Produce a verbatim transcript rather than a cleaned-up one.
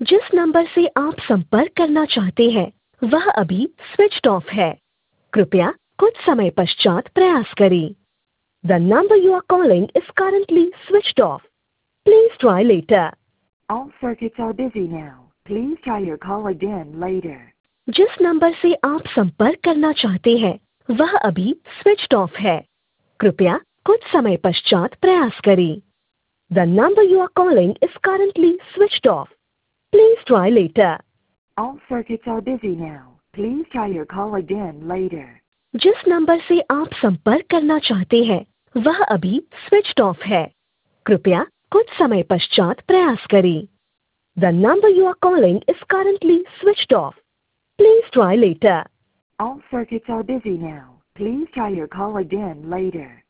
जिस नंबर से आप संपर्क करना चाहते हैं वह अभी स्विच्ड ऑफ है। कृपया कुछ समय पश्चात प्रयास करें। The number you are calling is currently switched off. Please try later. All circuits are busy now. Please try your call again later. जिस नंबर से आप संपर्क करना चाहते हैं वह अभी स्विच्ड ऑफ है। कृपया कुछ समय पश्चात प्रयास करें। The number you are calling is currently switched off. Please try later. All circuits are busy now. Please try your call again later. जिस नंबर से आप संपर्क करना चाहते हैं वह अभी स्विच्ड ऑफ है। कृपया कुछ समय पश्चात प्रयास करें। The number you are calling is currently switched off. Please try later. All circuits are busy now. Please try your call again later.